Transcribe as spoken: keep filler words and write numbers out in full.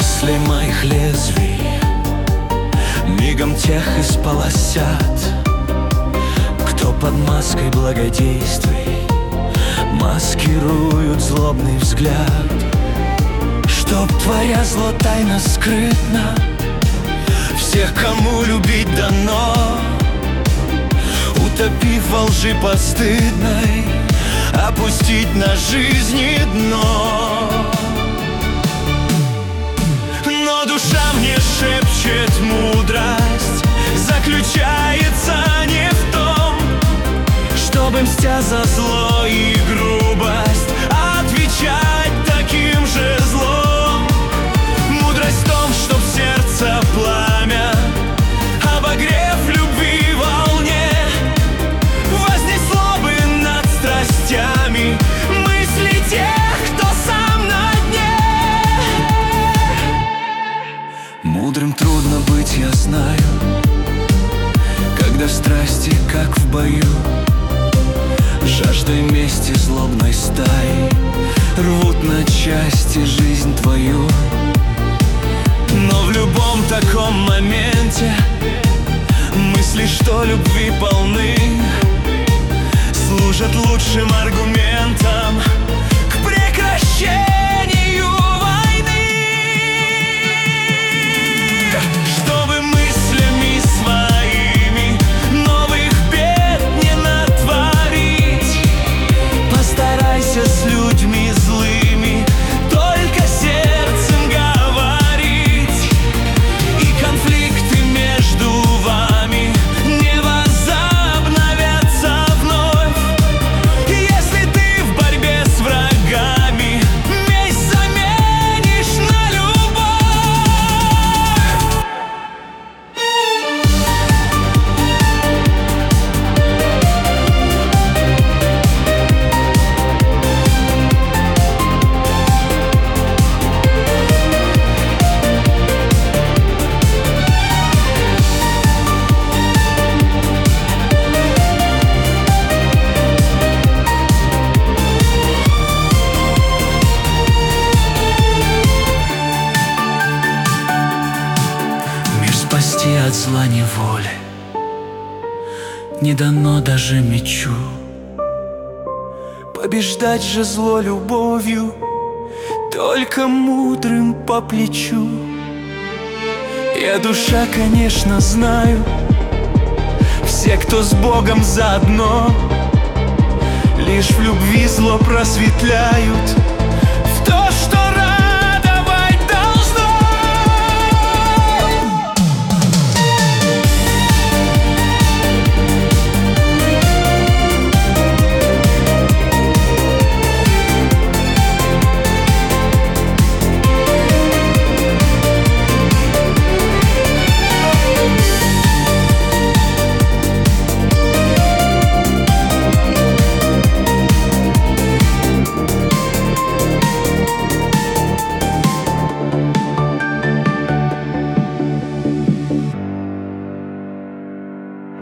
мысли моих лезвий мигом тех исполосят, кто под маской благодействий маскируют злобный взгляд. Чтоб творя зло тайно скрытно всех, кому любить дано, утопив во лжи постыдной, опустить на жизни дно. Но душа мне шепчет, мудрость заключается не в том, чтобы, мстя за зло и грубость, отвечать таким же злом. Мудрость в том, чтоб сердце пламя, обогрев любви волне, вознесло бы над страстями мысли тех, кто сам на дне. Мудрым трудно быть, я знаю, когда в страсти, как в бою, жаждой мести злобной стаи рвут на части жизнь твою. Но в любом таком моменте мысли, что любви полны, служат лучшим аргументом к прекращению войны. Чтобы мыслями своими новых бед не натворить, постарайся с людьми злыми только сердцем говорить, и конфликты между вами не возобновятся вновь, если ты в борьбе с врагами месть заменишь на любовь. Мир спасти от зла неволи не дано даже мечу. Побеждать же зло любовью только мудрым по плечу. Я, душа, конечно, знаю, все, кто с Богом заодно, лишь в любви зло просветляют.